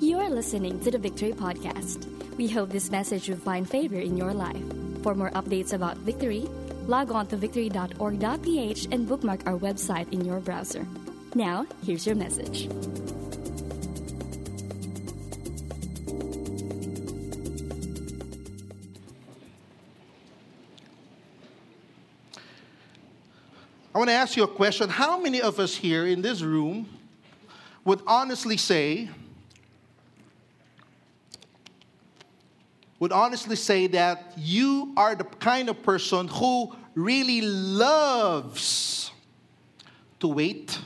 You're listening to the Victory Podcast. We hope this message will find favor in your life. For more updates about Victory, log on to victory.org.ph and bookmark our website in your browser. Now, here's your message. I want to ask you a question. How many of us here in this room would honestly say that you are the kind of person who really loves to wait?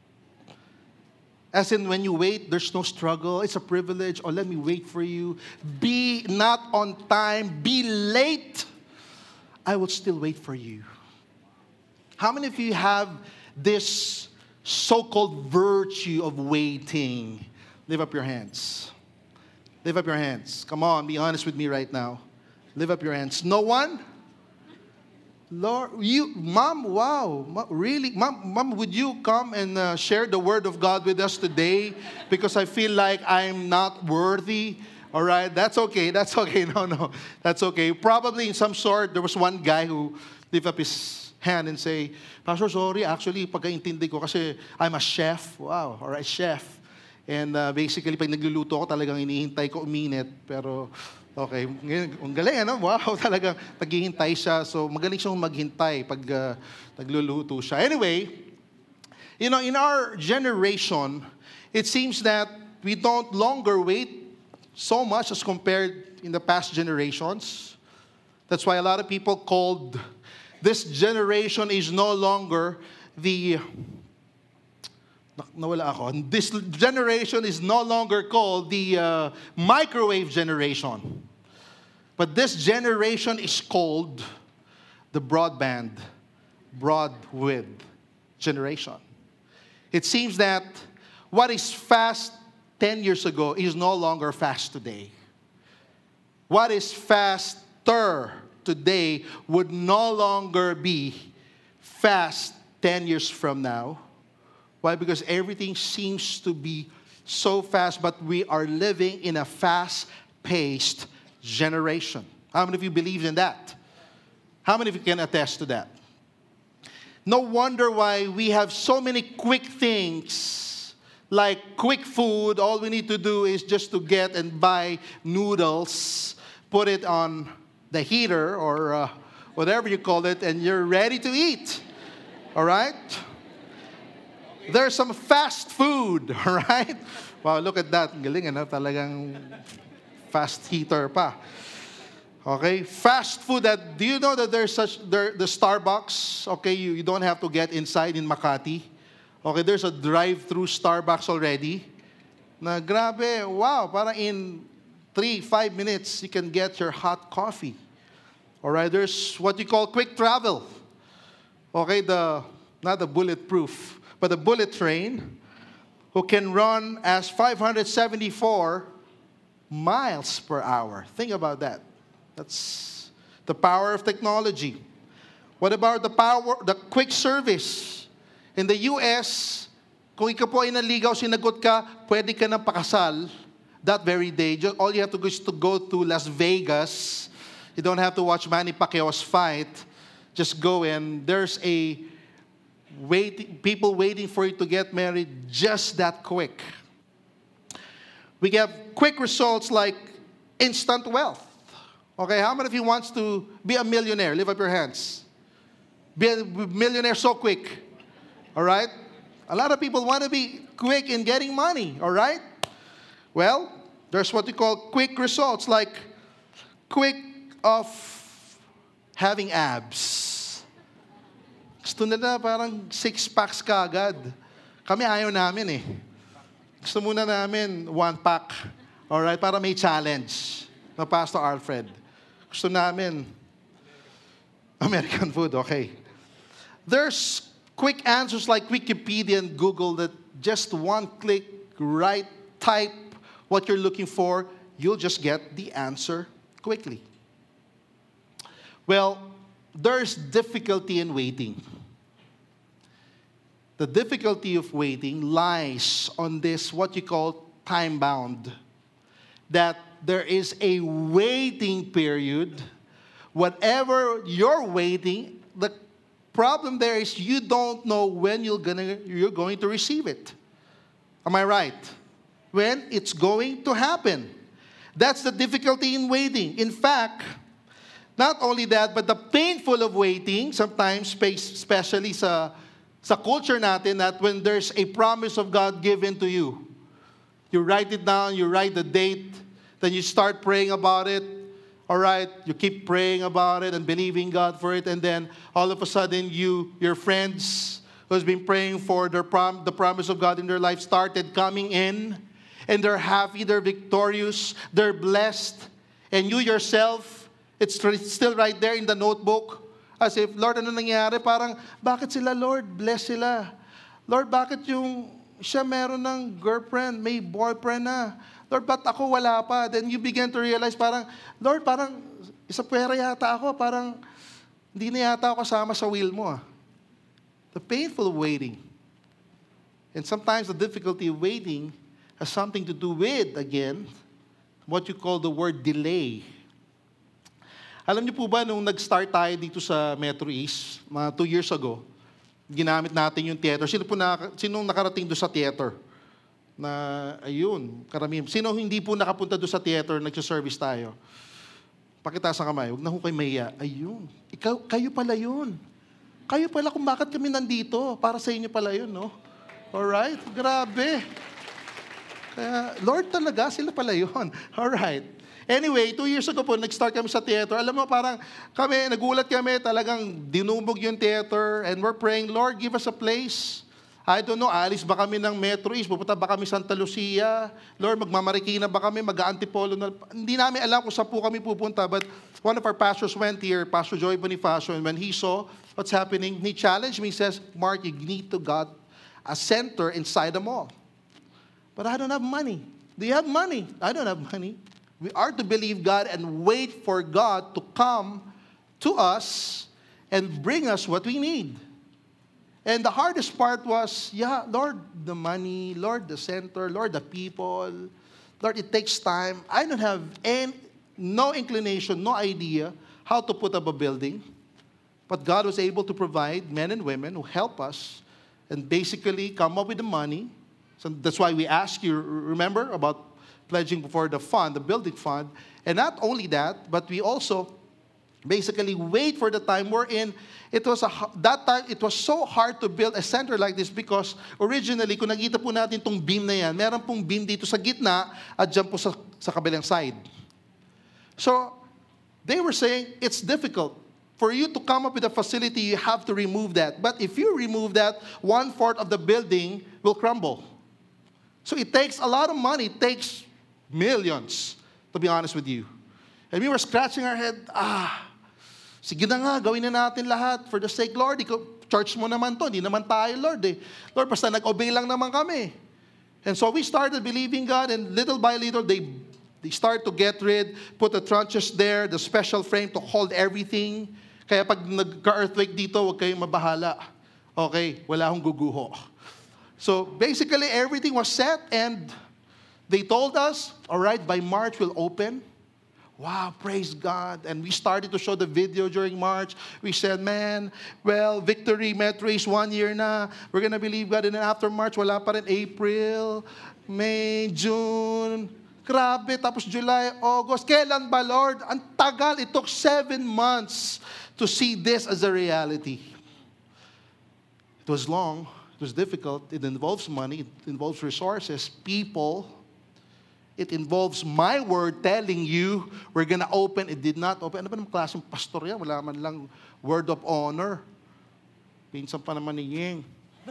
As in, when you wait, there's no struggle. It's a privilege. Or let me wait for you. Be not on time. Be late. I will still wait for you. How many of you have this so-called virtue of waiting? Lift up your hands. Lift up your hands. Come on, be honest with me right now. Lift up your hands. No one? Lord, you, Mom, wow. Really? Mom, would you come and share the word of God with us today? Because I feel like I'm not worthy. All right? That's okay. That's okay. No. That's okay. Probably in some sort, there was one guy who lifted up his hand and say, Pastor, sorry, actually, pagkaintindi ko kasi I'm a chef. Wow, all right, chef. And basically, pag nagluluto ako, talagang inihintay ko uminit. Pero, okay, ang galing, ano? Wow, talagang naghihintay siya. So, magaling siyang maghintay pag nagluluto siya. Anyway, in our generation, it seems that we don't longer wait so much as compared in the past generations. That's why a lot of people called this generation is no longer this generation is no longer called the microwave generation. But this generation is called the broadband generation. It seems that what is fast 10 years ago is no longer fast today. What is faster today would no longer be fast 10 years from now. Why? Because everything seems to be so fast, but we are living in a fast-paced generation. How many of you believe in that? How many of you can attest to that? No wonder why we have so many quick things, like quick food. All we need to do is just to get and buy noodles, put it on the heater or whatever you call it, and you're ready to eat. All right? There's some fast food, all right? Wow, look at that. Galing, ano? Talagang fast heater pa. Okay? Fast food that, do you know that the Starbucks, okay, you don't have to get inside in Makati. Okay, there's a drive-through Starbucks already. Na grabe, wow, para in 3-5 minutes, you can get your hot coffee. All right, there's what you call quick travel. Okay, not the bulletproof, but the bullet train, who can run as 574 miles per hour. Think about that. That's the power of technology. What about the quick service? In the US, kung ikaw po ay naligaw, sinagot ka, pwede ka nang pakasal that very day. All you have to do is to go to Las Vegas. You don't have to watch Manny Pacquiao's fight. Just go in. There's people waiting for you to get married just that quick. We have quick results like instant wealth. Okay, how many of you wants to be a millionaire? Lift up your hands. Be a millionaire so quick. All right? A lot of people want to be quick in getting money. All right? Well, there's what we call quick results, like quick of having abs. Gusto nila parang 6-packs ka agad. Kami ayaw namin eh. Gusto muna namin 1-pack. Alright, para may challenge. Na Pastor Alfred. Gusto namin American food, okay. There's quick answers like Wikipedia and Google that just one click, right, type what you're looking for, you'll just get the answer quickly. Well, there's difficulty in waiting. The difficulty of waiting lies on this, what you call time-bound that there is a waiting period. Whatever you're waiting, the problem there is you don't know when you're going to receive it. Am I right? When it's going to happen. That's the difficulty in waiting. In fact, not only that, but the painful of waiting, sometimes, especially sa culture natin, that when there's a promise of God given to you, you write it down, you write the date, then you start praying about it. All right, you keep praying about it and believing God for it, and then all of a sudden your friends who's been praying for the promise of God in their life started coming in, and they're happy, they're victorious, they're blessed, and you yourself, it's still right there in the notebook, as if, Lord, ano nangyari? Parang, bakit sila, Lord? Bless sila. Lord, bakit yung siya meron ng girlfriend, may boyfriend na? Lord, ba't ako wala pa? Then you begin to realize parang, Lord, parang isa pwera yata ako, parang hindi na yata ako kasama sa will mo. The painful waiting. And sometimes the difficulty of waiting has something to do with, again, what you call the word delay. Alam niyo po ba, nung nag-start tayo dito sa Metro East, mga 2 years ago, ginamit natin yung theater. Sino nakarating doon sa theater? Na, ayun, karamihan. Sino hindi po nakapunta doon sa theater, nagsiservice tayo? Pakitaas ang kamay, huwag na ho kayo mahiya. Ayun, kayo pala yun. Kayo pala kung bakit kami nandito. Para sa inyo pala yun, no? Alright, grabe. Kaya, Lord talaga, sila pala yun. Alright. Anyway, 2 years ago po, nag-start kami sa theater. Alam mo, parang nagulat kami, talagang dinubog yung theater, and we're praying, Lord, give us a place. I don't know, alis ba kami ng Metro East? Pupunta ba kami Santa Lucia? Lord, magmamarikina ba kami? Mag-Antipolo na? Hindi namin alam kung saan po kami pupunta. But one of our pastors went here, Pastor Joy Bonifacio, and when he saw what's happening, he challenged me, he says, Mark, you need to get a center inside the mall. But I don't have money. Do you have money? I don't have money. We are to believe God and wait for God to come to us and bring us what we need. And the hardest part was, Lord, the money, Lord, the center, Lord, the people. Lord, it takes time. I don't have no inclination, no idea how to put up a building. But God was able to provide men and women who help us and basically come up with the money. So that's why we ask you, remember, about pledging for the fund, the building fund. And not only that, but we also basically wait for the time we're in. That time, it was so hard to build a center like this because originally, kung nakita po natin itong beam na yan, meron pong beam dito sa gitna at dyan po sa kabilang side. So, they were saying, it's difficult. For you to come up with a facility, you have to remove that. But if you remove that, 1/4 of the building will crumble. So it takes a lot of money. It takes millions, to be honest with you. And we were scratching our head, sige na nga, gawin na natin lahat for the sake, Lord. Church mo naman to, hindi naman tayo, Lord. Lord, basta nag-obey lang naman kami. And so we started believing God, and little by little, they start to get rid, put the trunches there, the special frame to hold everything. Kaya pag nagka-earthquake dito, huwag kayong mabahala. Okay, wala akong guguho. So basically, everything was set, and they told us, all right, by March we'll open. Wow, praise God. And we started to show the video during March. We said, man, well, Victory Metro is 1 year na. We're gonna believe God. And then after March, wala pa rin April, May, June. Grabe, tapos July, August. Kailan ba, Lord? Ang tagal. It took 7 months to see this as a reality. It was long. It was difficult. It involves money. It involves resources, people. It involves my word telling you we're gonna open. It did not open. Ano ba naman klaseng pastor yan? Wala man lang word of honor. Pinsan pa naman ni Ying.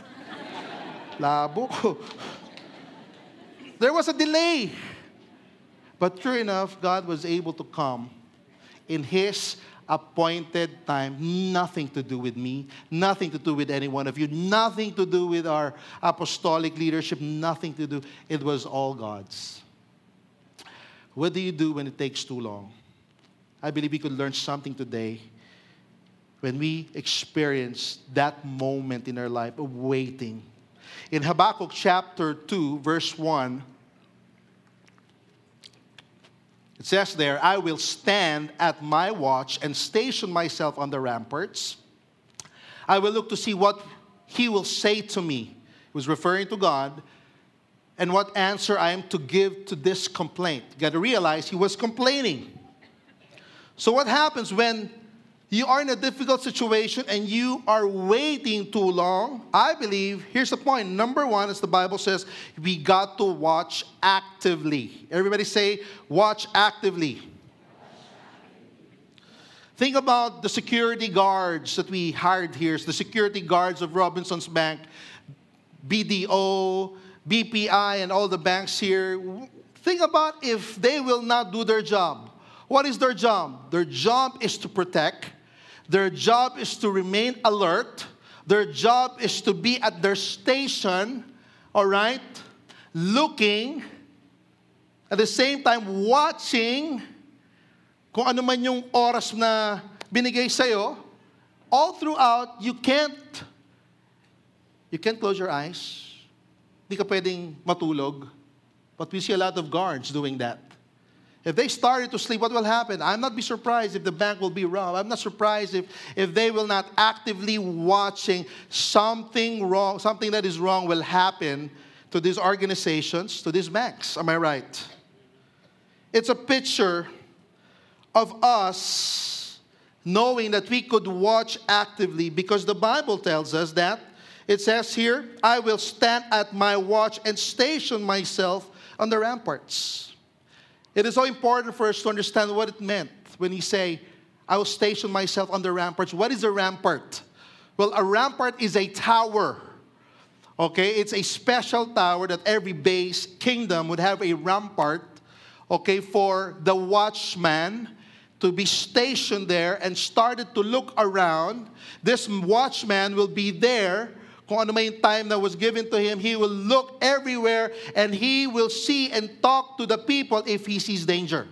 Labo ko. There was a delay. But sure enough, God was able to come in His appointed time. Nothing to do with me. Nothing to do with any one of you. Nothing to do with our apostolic leadership. Nothing to do. It was all God's. What do you do when it takes too long? I believe we could learn something today when we experience that moment in our life of waiting. In Habakkuk chapter 2, verse 1, It says there, I will stand at my watch and station myself on the ramparts. I will look to see what he will say to me. He was referring to God. And what answer I am to give to this complaint. You got to realize he was complaining. So what happens when you are in a difficult situation and you are waiting too long? I believe, here's the point. Number one, as the Bible says, we got to watch actively. Everybody say, watch actively. Think about the security guards that we hired here. The security guards of Robinsons Bank, BDO, BPI, and all the banks here. Think about if they will not do their job. What is their job? Their job is to protect. Their job is to remain alert. Their job is to be at their station, all right, looking, at the same time watching kung ano man yung oras na binigay sa'yo. All throughout, you can't close your eyes. Hindi ka pwedeng matulog. But we see a lot of guards doing that. If they started to sleep, what will happen? I'm not be surprised if the bank will be robbed. I'm not surprised if they will not actively watching something wrong, something that is wrong will happen to these organizations, to these banks. Am I right? It's a picture of us knowing that we could watch actively because the Bible tells us that. It says here, I will stand at my watch and station myself on the ramparts. It is so important for us to understand what it meant when he say, I will station myself on the ramparts. What is a rampart? Well, a rampart is a tower. Okay, it's a special tower that every base kingdom would have a rampart, okay, for the watchman to be stationed there and started to look around. This watchman will be there. Kung ano may time that was given to him, he will look everywhere and he will see and talk to the people if he sees danger.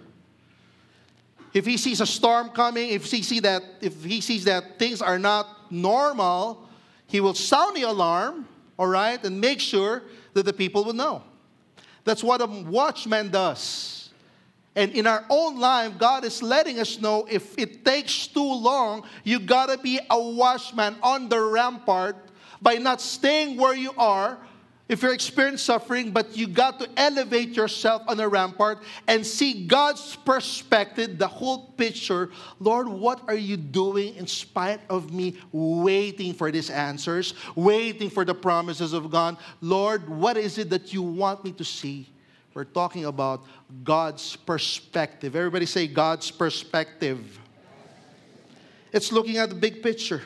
If he sees a storm coming, if he sees that things are not normal, he will sound the alarm, all right, and make sure that the people will know. That's what a watchman does. And in our own life, God is letting us know if it takes too long, you gotta be a watchman on the rampart by not staying where you are if you're experiencing suffering, but you got to elevate yourself on a rampart and see God's perspective, the whole picture. Lord, what are you doing in spite of me waiting for these answers, waiting for the promises of God? Lord, what is it that you want me to see? We're talking about God's perspective. Everybody say God's perspective. It's looking at the big picture.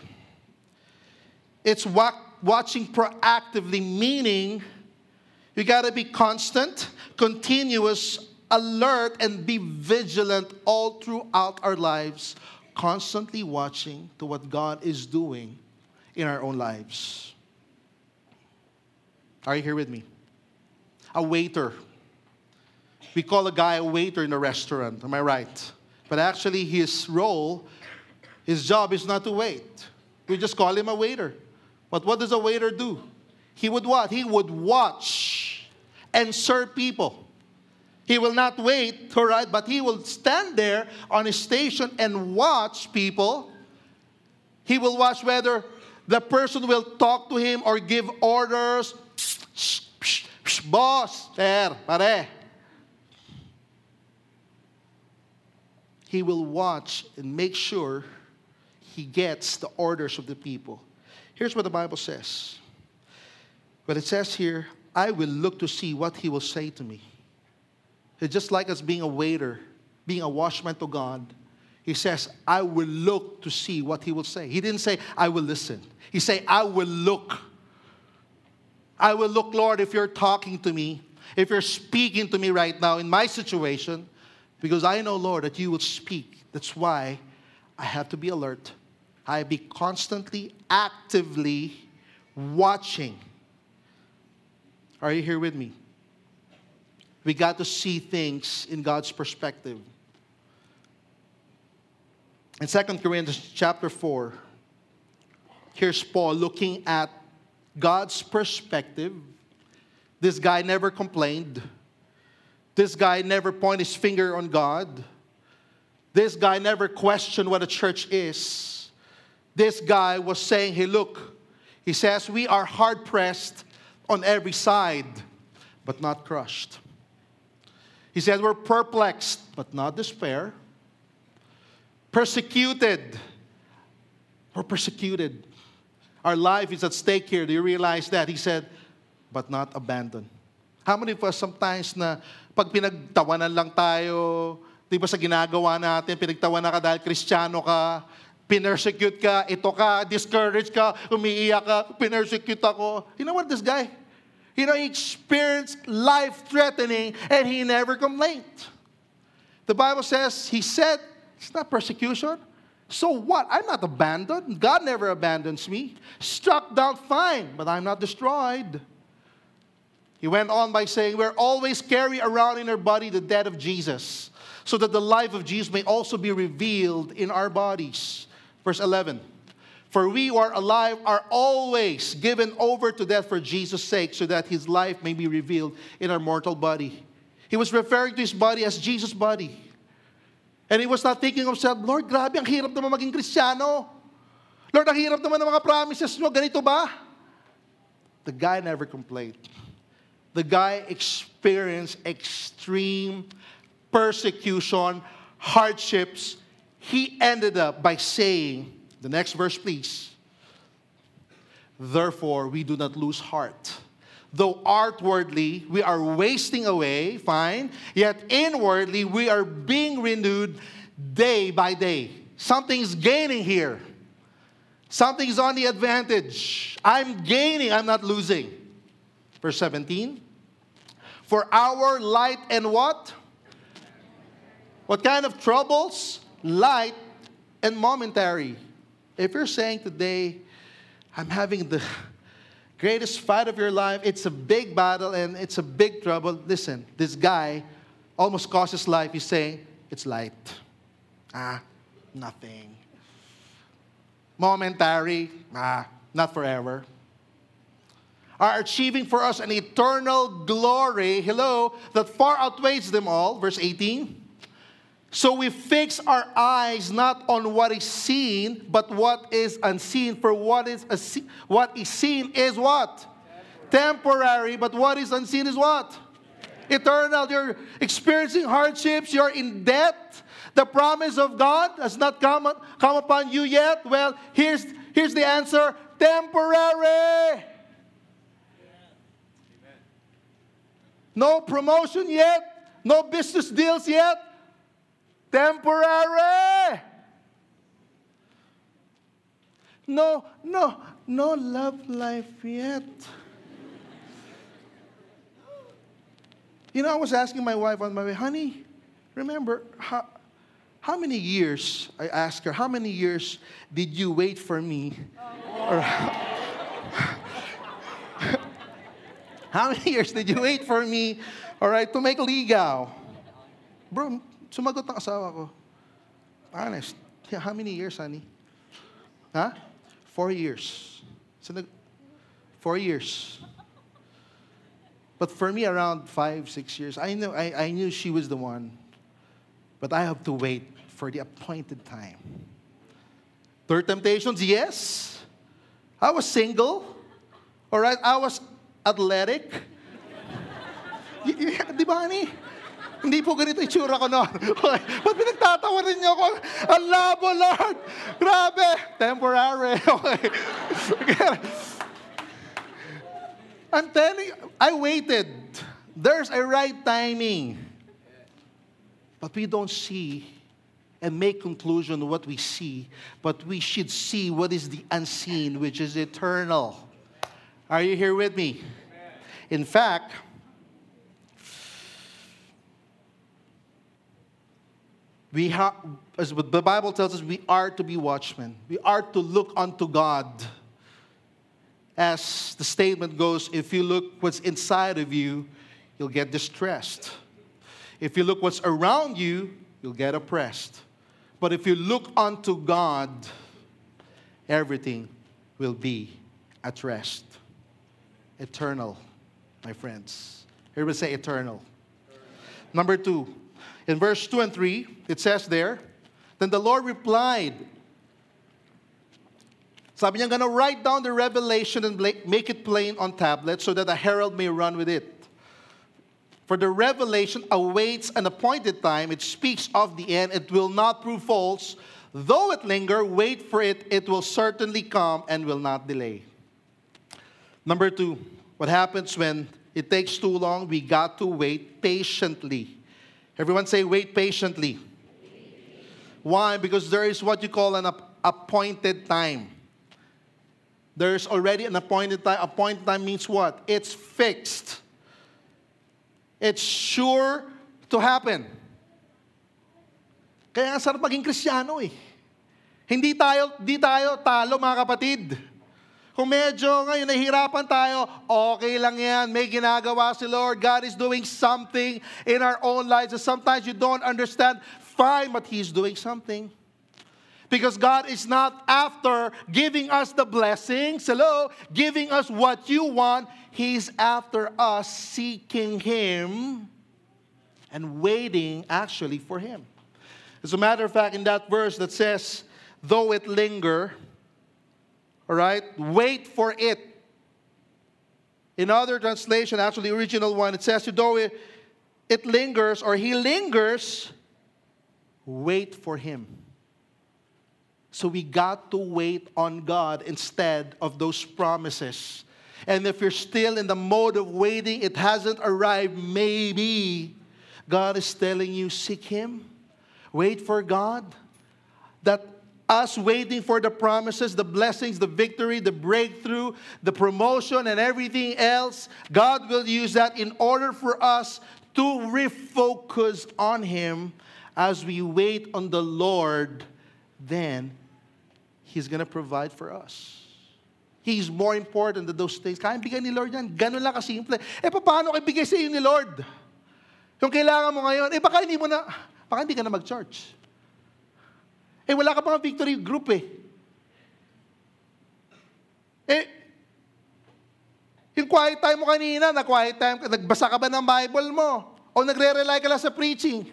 It's watching proactively, meaning you got to be constant, continuous, alert, and be vigilant all throughout our lives, constantly watching to what God is doing in our own lives. Are you here with me? A waiter. We call a guy a waiter in a restaurant, am I right? But actually his role, his job is not to wait. We just call him a waiter. But what does a waiter do? He would what? He would watch and serve people. He will not wait, all right, but he will stand there on his station and watch people. He will watch whether the person will talk to him or give orders. Boss, sir, pare. He will watch and make sure he gets the orders of the people. Here's what the Bible says. But it says here, I will look to see what he will say to me. It's just like us being a waiter, being a watchman to God. He says, I will look to see what he will say. He didn't say, I will listen. He said, I will look. I will look, Lord, if you're talking to me, if you're speaking to me right now in my situation, because I know, Lord, that you will speak. That's why I have to be alert. I be constantly, actively watching. Are you here with me? We got to see things in God's perspective. In 2 Corinthians chapter 4, here's Paul looking at God's perspective. This guy never complained. This guy never pointed his finger on God. This guy never questioned what a church is. This guy was saying, hey, look, he says, we are hard-pressed on every side, but not crushed. He said, we're perplexed, but not despair. Persecuted. We're persecuted. Our life is at stake here. Do you realize that? He said, but not abandoned. How many of us sometimes na pag pinagtawanan lang tayo, di ba sa ginagawa natin, pinagtawanan ka dahil Kristiyano ka, pinersecute ka, ito ka, discouraged ka, umiiyak ka, pinersecute ako. You know what, this guy? He experienced life-threatening and he never complained. The Bible says, he said, it's not persecution. So what? I'm not abandoned. God never abandons me. Struck down, fine, but I'm not destroyed. He went on by saying, we're always carry around in our body the death of Jesus, so that the life of Jesus may also be revealed in our bodies. Verse 11, for we who are alive are always given over to death for Jesus' sake, so that his life may be revealed in our mortal body. He was referring to his body as Jesus' body. And he was not thinking of himself, Lord, grabe, ang hirap naman maging Kristiyano. Lord, ang hirap naman ng mga promises nyo, ganito ba? The guy never complained. The guy experienced extreme persecution, hardships. He ended up by saying, the next verse please, therefore we do not lose heart. Though outwardly we are wasting away, fine, yet inwardly we are being renewed day by day. Something's gaining here. Something's on the advantage. I'm gaining, I'm not losing. Verse 17, for our light and what? What kind of troubles? Light and momentary. If you're saying today, I'm having the greatest fight of your life, it's a big battle and it's a big trouble. Listen, this guy almost cost his life. He's saying, it's light. Nothing. Momentary. Not forever. Are achieving for us an eternal glory, that far outweighs them all. Verse 18. So we fix our eyes not on what is seen, but what is unseen. For what is seen is what? Temporary. But what is unseen is what? Eternal. You're experiencing hardships. You're in debt. The promise of God has not come upon you yet. Well, here's the answer. Temporary. No promotion yet. No business deals yet. Temporary. No love life yet. I was asking my wife on my way, honey, remember, how many years, I asked her, how many years did you wait for me? Or, how many years did you wait for me, all right, to make ligaw? Bro, sumagot ang asawa ko. Honest. Yeah, how many years, honey? 4 years. 4 years. But for me, around 5-6 years. I knew she was the one. But I have to wait for the appointed time. Third temptations, yes. I was single. All right, I was athletic. Di ba, honey? Hindi po ganito itsura ko noon. Okay. Ba't pinagtatawa rin niyo ako? Ang labo, Lord! Grabe! Temporary. Okay. I'm telling you, I waited. There's a right timing. But we don't see and make conclusion of what we see, but we should see what is the unseen, which is eternal. Are you here with me? In fact, as the Bible tells us, we are to be watchmen. We are to look unto God. As the statement goes, if you look what's inside of you, you'll get distressed. If you look what's around you, you'll get oppressed. But if you look unto God, everything will be at rest. Eternal, my friends. Everybody say eternal. Number 2, in verse 2 and 3, it says there, then the Lord replied, sabi niya, I'm going to write down the revelation and make it plain on tablets so that a herald may run with it. For the revelation awaits an appointed time. It speaks of the end. It will not prove false. Though it linger, wait for it. It will certainly come and will not delay. Number 2, what happens when it takes too long? We got to wait patiently. Everyone say, wait patiently. Why? Because there is what you call an appointed time. There's already an appointed time. Appointed time means what? It's fixed. It's sure to happen. Kaya ang sarap maging Kristiyano eh. Hindi tayo talo mga kapatid. Kung medyo ngayon nahihirapan tayo, okay lang yan. May ginagawa si Lord. God is doing something in our own lives. And sometimes you don't understand. Fine, but He's doing something. Because God is not after giving us the blessings, giving us what you want. He's after us seeking Him and waiting actually for Him. As a matter of fact, in that verse that says, though it linger, all right, wait for it. In other translation, actually the original one, it says, though it lingers or He lingers, wait for Him. So we got to wait on God instead of those promises. And if you're still in the mode of waiting, it hasn't arrived, maybe God is telling you, seek Him. Wait for God. That us waiting for the promises, the blessings, the victory, the breakthrough, the promotion, and everything else, God will use that in order for us to refocus on Him as we wait on the Lord. Then He's going to provide for us. He's more important than those things. Kaya bigay ni Lord yan. Ganun lang kasimple. Paano kayo bigay sa iyo ni Lord? Yung kailangan mo ngayon, baka hindi ka na mag-church. Wala ka pang victory group yung quiet time mo kanina, quiet time, nagbasa ka ba ng Bible mo? O nagre-rely ka lang sa preaching?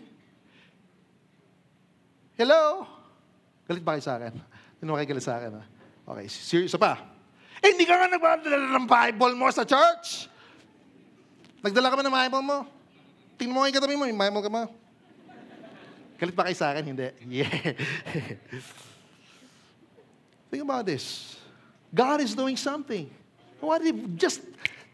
Hello? Galit ba kayo sa akin? Hindi kayo galit sa akin, ha? Okay, serious pa. Hindi ka nga nagdala ng Bible mo sa church. Nagdala ka ba ng Bible mo? Tingnan mo yung katabi mo, yung Bible ka mo. Galit ba kayo sa akin? Hindi. Yeah. Think about this. God is doing something. What if just,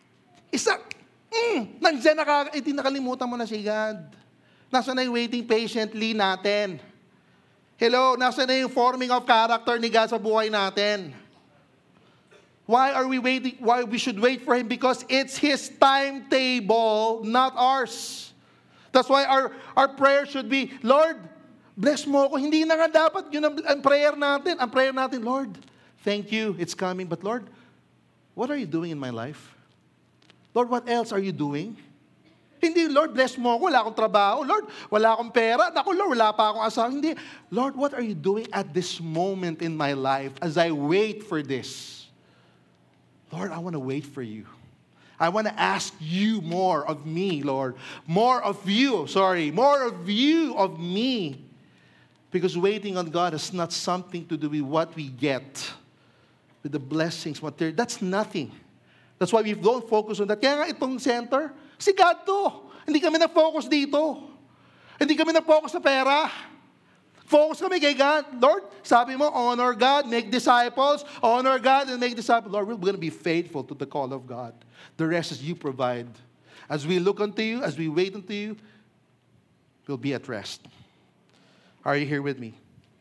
nandiyan nakalimutan mo na si God. Nasa na yung waiting patiently natin. Hello, nasa na yung forming of character ni God sa buhay natin. Why are we waiting? Why we should wait for Him? Because it's His timetable, not ours. That's why our prayer should be, Lord, bless mo ako. Hindi na nga dapat yun ang prayer natin. Ang prayer natin, Lord, thank you, it's coming. But Lord, what are you doing in my life? Lord, what else are you doing? Hindi, Lord, bless mo ako. Wala akong trabaho. Lord, wala akong pera. Naku, Lord, wala pa akong asawa. Hindi. Lord, what are you doing at this moment in my life as I wait for this? Lord, I want to wait for you. I want to ask you more of me, Lord. More of you of me. Because waiting on God is not something to do with what we get, with the blessings, material. That's nothing. That's why we don't focus on that. Kaya nga itong center, si God to. Hindi kami na-focus dito. Hindi kami na-focus sa pera. Focus kami kay God. Lord, sabi mo, honor God, make disciples. Honor God and make disciples. Lord, we're going to be faithful to the call of God. The rest is you provide. As we look unto you, as we wait unto you, we'll be at rest. Are you here with me?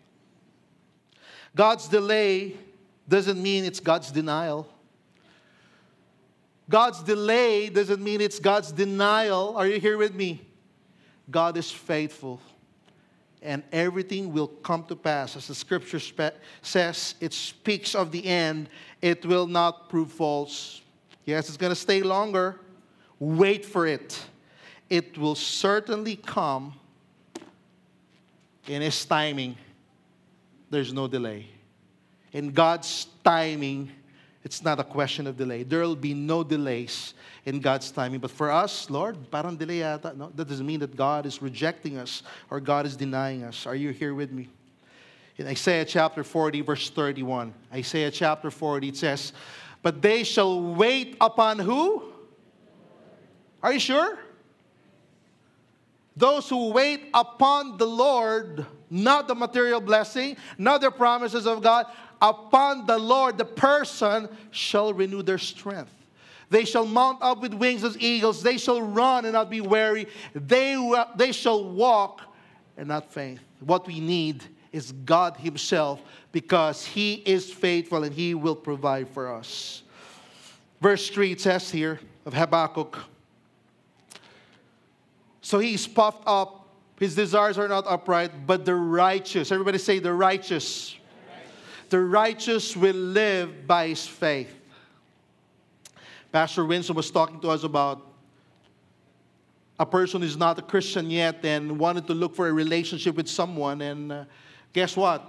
God's delay doesn't mean it's God's denial. God's delay doesn't mean it's God's denial. Are you here with me? God is faithful. And everything will come to pass. As the scripture says, it speaks of the end. It will not prove false. Yes, it's going to stay longer. Wait for it. It will certainly come in His timing. There's no delay. In God's timing, it's not a question of delay. There will be no delays in God's timing. But for us, Lord, parang delay yata. No, that doesn't mean that God is rejecting us or God is denying us. Are you here with me? In Isaiah chapter 40, verse 31. Isaiah chapter 40, it says, but they shall wait upon who? Are you sure? Those who wait upon the Lord, not the material blessing, not the promises of God, upon the Lord, the person shall renew their strength. They shall mount up with wings as eagles. They shall run and not be weary. They shall walk and not faint. What we need is God Himself, because He is faithful and He will provide for us. Verse 3, it says here of Habakkuk, so he is puffed up, his desires are not upright, but the righteous, everybody say the righteous. The righteous will live by his faith. Pastor Winston was talking to us about a person who is not a Christian yet and wanted to look for a relationship with someone. And guess what?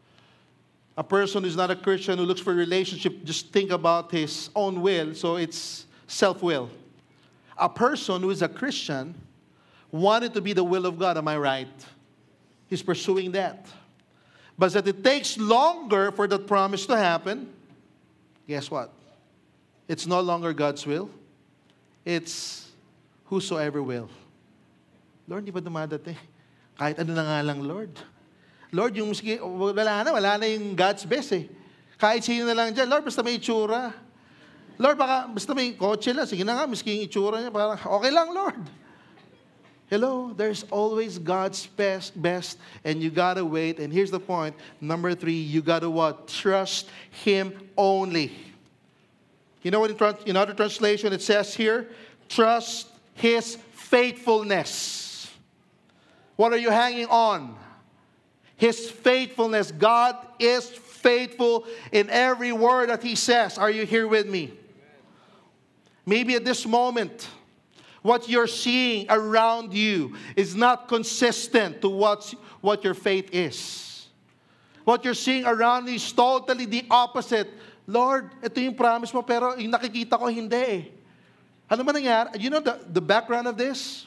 A person who is not a Christian who looks for a relationship just think about his own will. So it's self-will. A person who is a Christian wanted to be the will of God. Am I right? He's pursuing that. But that it takes longer for that promise to happen, guess what? It's no longer God's will. It's whosoever will. Lord, di ba dumadating? Kahit ano na nga lang, Lord. Lord, yung wala na yung God's best eh. Kahit sino na lang dyan, Lord, basta may itsura. Lord, basta may kotse lang, sige na nga, miski yung itsura niya, parang okay lang, Lord. Hello, there's always God's best, and you gotta wait. And here's the point. Number 3, you gotta what? Trust Him only. You know what in other translation it says here? Trust His faithfulness. What are you hanging on? His faithfulness. God is faithful in every word that He says. Are you here with me? Maybe at this moment, what you're seeing around you is not consistent to what your faith is. What you're seeing around you is totally the opposite. Lord, ito yung promise mo, pero yung nakikita ko hindi eh. Ano ba nangyari? You know the background of this?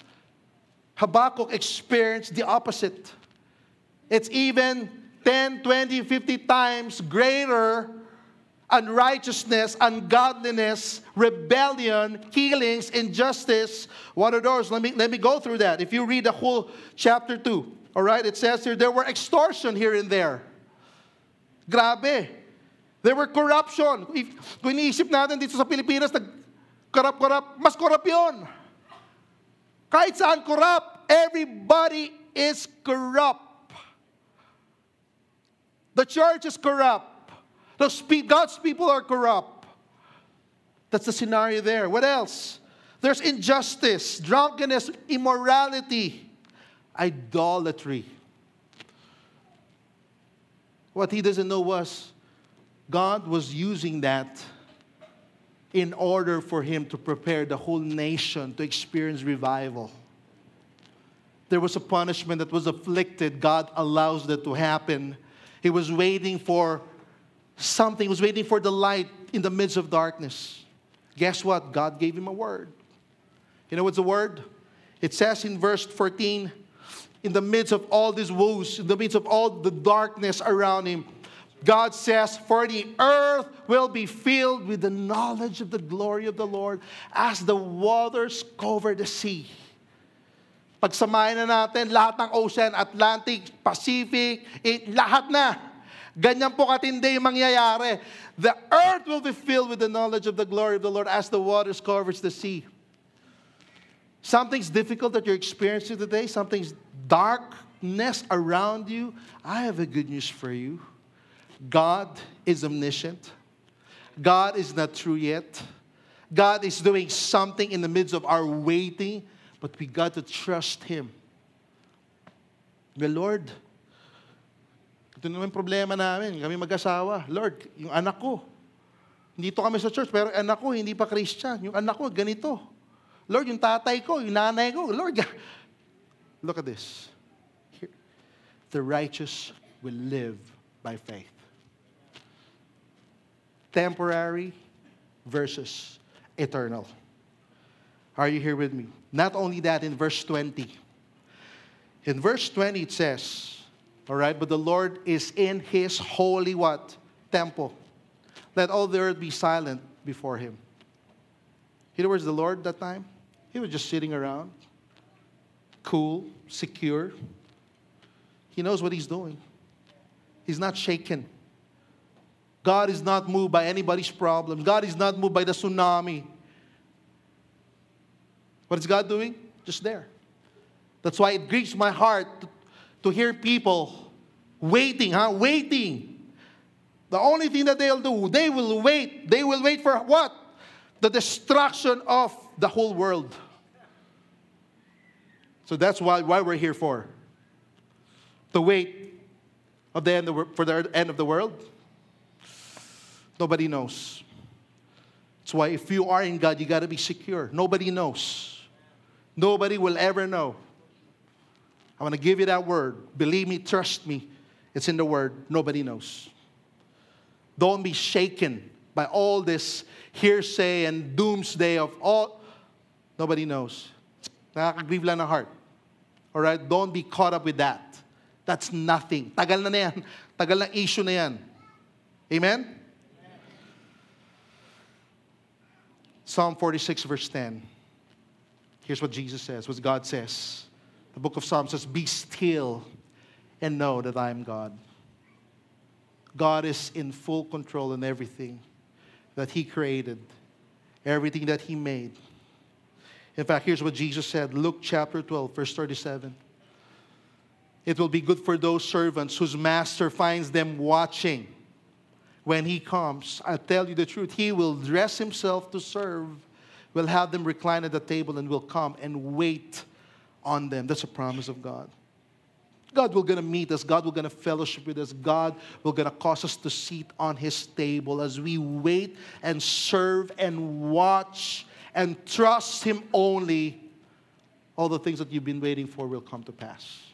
Habakkuk experienced the opposite. It's even 10, 20, 50 times greater unrighteousness, ungodliness, rebellion, killings, injustice. What are those? Let me go through that. If you read the whole chapter 2, all right, it says here, there were extortion here and there. Grabe. There were corruption. Kung iniisip natin dito sa Pilipinas, corrupt, mas corrupt yun. Kahit saan corrupt, everybody is corrupt. The church is corrupt. God's people are corrupt. That's the scenario there. What else? There's injustice, drunkenness, immorality, idolatry. What he doesn't know was God was using that in order for him to prepare the whole nation to experience revival. There was a punishment that was afflicted. God allows that to happen. He was waiting for something, was waiting for the light in the midst of darkness. Guess what? God gave him a word. You know what's the word? It says in verse 14, in the midst of all these woes, in the midst of all the darkness around him, God says, for the earth will be filled with the knowledge of the glory of the Lord as the waters cover the sea. Pagsamahin na natin, lahat ng ocean, Atlantic, Pacific, lahat na. Ganyan po katindi yung mangyayari. The earth will be filled with the knowledge of the glory of the Lord as the waters covers the sea. Something's difficult that you're experiencing today, something's darkness around you. I have a good news for you. God is omniscient. God is not through yet. God is doing something in the midst of our waiting, but we got to trust Him. The Lord, ito naman problema namin, kami mag-asawa. Lord, yung anak ko, dito kami sa church, pero anak ko hindi pa Christian. Yung anak ko, ganito. Lord, yung tatay ko, yung nanay ko, Lord, look at this. Here, the righteous will live by faith. temporary versus eternal. Are you here with me? Not only that, in verse 20. In verse 20 it says, all right, but the Lord is in His holy what? Temple. Let all the earth be silent before Him. You know where's the Lord that time? He was just sitting around, cool, secure. He knows what He's doing. He's not shaken. God is not moved by anybody's problems. God is not moved by the tsunami. What is God doing? Just there. That's why it grieves my heart to hear people waiting, waiting. The only thing that they'll do, they will wait. They will wait for what? The destruction of the whole world. So that's why we're here for. To wait of the end for the end of the world. Nobody knows. That's why if you are in God, you got to be secure. Nobody knows. Nobody will ever know. I want to give you that word. Believe me, trust me. It's in the word. Nobody knows. Don't be shaken by all this hearsay and doomsday of all. Nobody knows. Nakakagrieve lang ng heart. All right? Don't be caught up with that. That's nothing. Tagal na yan. Tagal na issue na yan. Amen? Psalm 46 verse 10. Here's what Jesus says, what God says. The book of Psalms says, be still and know that I am God. God is in full control in everything that He created, everything that He made. In fact, here's what Jesus said, Luke chapter 12, verse 37. It will be good for those servants whose master finds them watching. When he comes, I'll tell you the truth, he will dress himself to serve, will have them recline at the table, and will come and wait on them. That's a promise of God. God will going to meet us. God will going to fellowship with us. God will going to cause us to sit on His table as we wait and serve and watch and trust Him only. All the things that you've been waiting for will come to pass.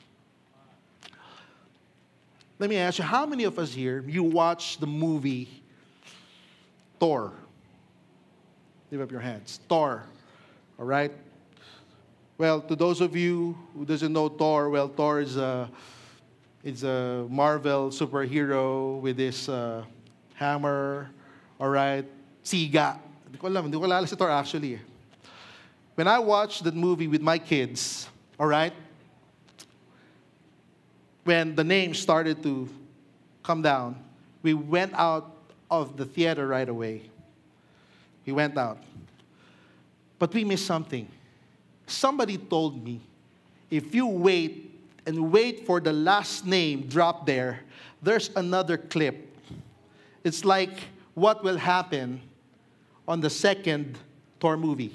Let me ask you, how many of us here, you watch the movie Thor? Lift up your hands. Thor. All right? Well, to those of you who doesn't know Thor, well, Thor is a Marvel superhero with this hammer, all right? Siga. Hindi ko alala si Thor actually. When I watched that movie with my kids, all right? When the names started to come down, we went out of the theater right away. We went out. But we missed something. Somebody told me, if you wait and wait for the last name drop there, there's another clip. It's like what will happen on the second Thor movie.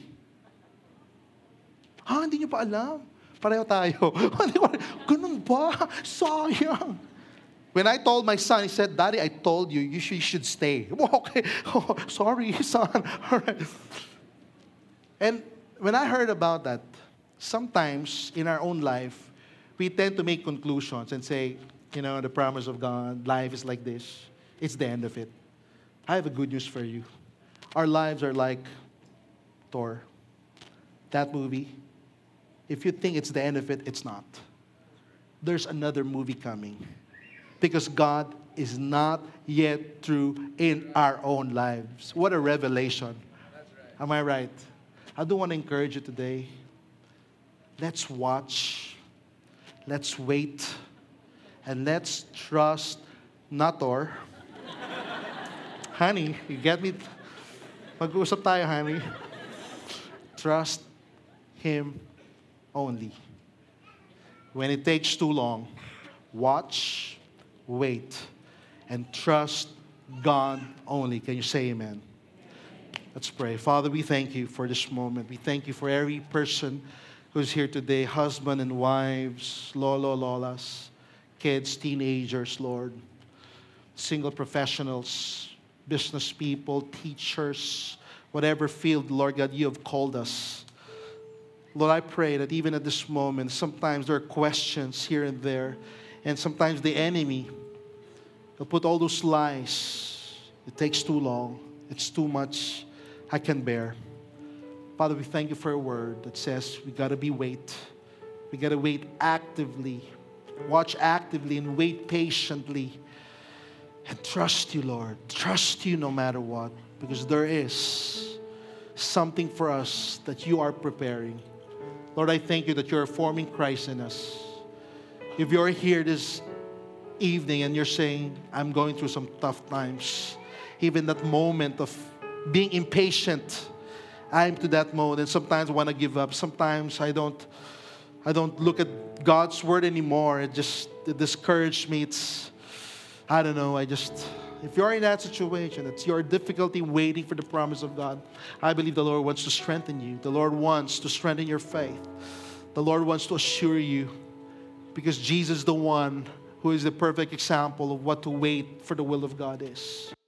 Hindi niyo pa alam? Pareho tayo. Ganun ba? Sayang. When I told my son, he said, Daddy, I told you, you should stay. Okay. Oh, sorry, son. All right. And when I heard about that, sometimes in our own life, we tend to make conclusions and say, the promise of God, life is like this. It's the end of it. I have a good news for you. Our lives are like Thor. That movie. If you think it's the end of it, it's not. There's another movie coming. Because God is not yet through in our own lives. What a revelation. That's right. Am I right? I do want to encourage you today. Let's watch. Let's wait. And let's trust not Thor. Honey, you get me? Mag-uusap tayo, honey. Trust Him only. When it takes too long, watch, wait, and trust God only. Can you say amen? Let's pray. Father, we thank you for this moment. We thank you for every person who's here today, husband and wives, lolo, lolas, kids, teenagers, Lord, single professionals, business people, teachers, whatever field, Lord God, you have called us. Lord, I pray that even at this moment, sometimes there are questions here and there, and sometimes the enemy will put all those lies It takes too long. It's too much I can bear. Father, we thank you for a word that says we got to wait. We got to wait actively, watch actively, and wait patiently. And trust you, Lord. Trust you no matter what. Because there is something for us that you are preparing. Lord, I thank you that you're forming Christ in us. If you're here this evening and you're saying, I'm going through some tough times, even that moment of being impatient, I'm to that mode, and sometimes I want to give up. Sometimes I don't look at God's word anymore. It discouraged me. I don't know. If you're in that situation, it's your difficulty waiting for the promise of God, I believe the Lord wants to strengthen you. The Lord wants to strengthen your faith. The Lord wants to assure you, because Jesus is the one who is the perfect example of what to wait for the will of God is.